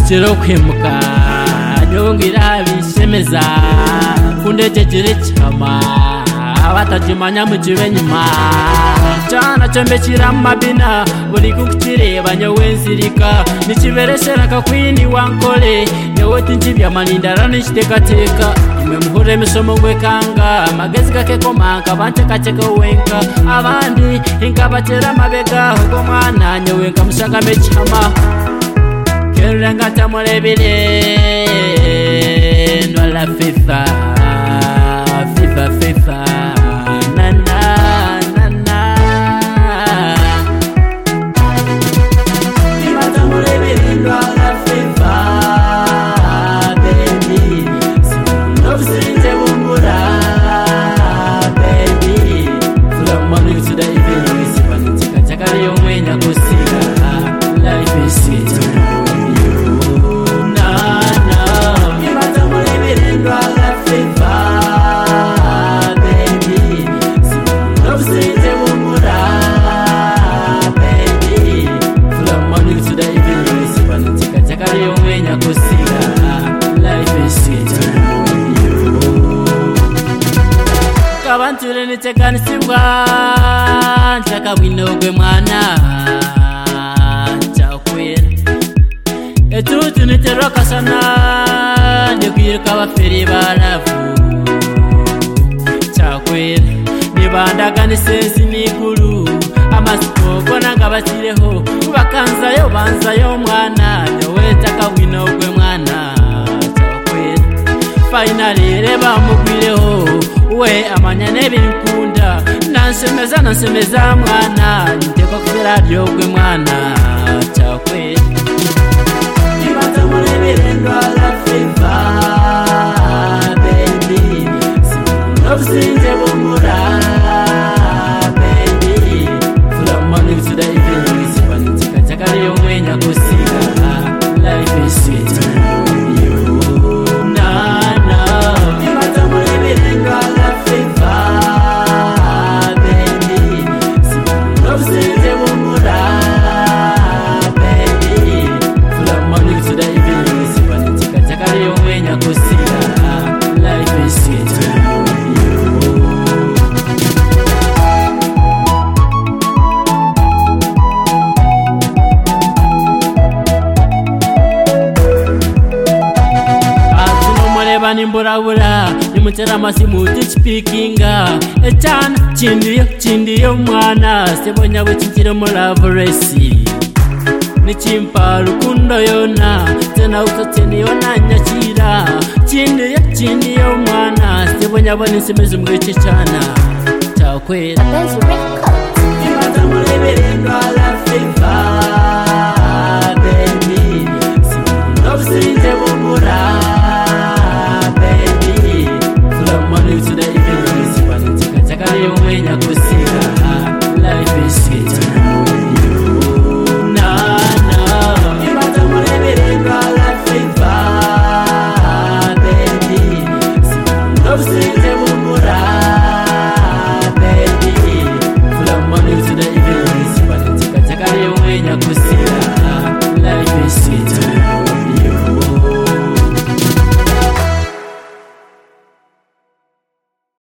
kiro kwimuka nyongira bishemeza kundegegere cyama abatajimanya mu kibenyuma cyana cyembekira mabina buri kukireba nyewe nzirika nikibereshera ka kwini wankole yewe tinjibya manindara nishitekateka imwe muhure misomo gwekanga magezi gake komanka bantekateka wenka abandi inkabatera mabega uko mwana nyewe nkamushaka mechama kerenga tamurebire no la fifa na na na na Viva tamurebire no la fifa baby no sinte bumbura baby from morning to the evening sibantika chakari yomwenya kusiga life is sweet Kabanture niteganisibwa nshaka bwinogwe mwana chakwera etutu niteroka sana ndikwiruka abaferi baravu chakwera nibandaga sensi nikuru amasiko nanga basireho bakanzayo banzayo mwana nyewe taka bwinogwe mwana chakwera finally reba mugwireho we amanyane binkunda nansemeza mwana niteko kubera ryogwe mwana chakwe Ibata murebere ndwala fifa baby Nobusinze bumura baby From morning to the evening sibantika chakari yomwenya kusiga life is sweet Nimburabura nimutera masimu tichpikinga echan chindiyo mwana sebonya bukikire mu love race nichimpa rukundo yona tena utoteni yona nyakira chindiyo mwana sebonya bone nsimeze mwice cyana chakwera Ibata murebere ndwala fifa baby Nobusinze bumura life is sweet na na Ibata murebere ndwala fifa baby Nobusinze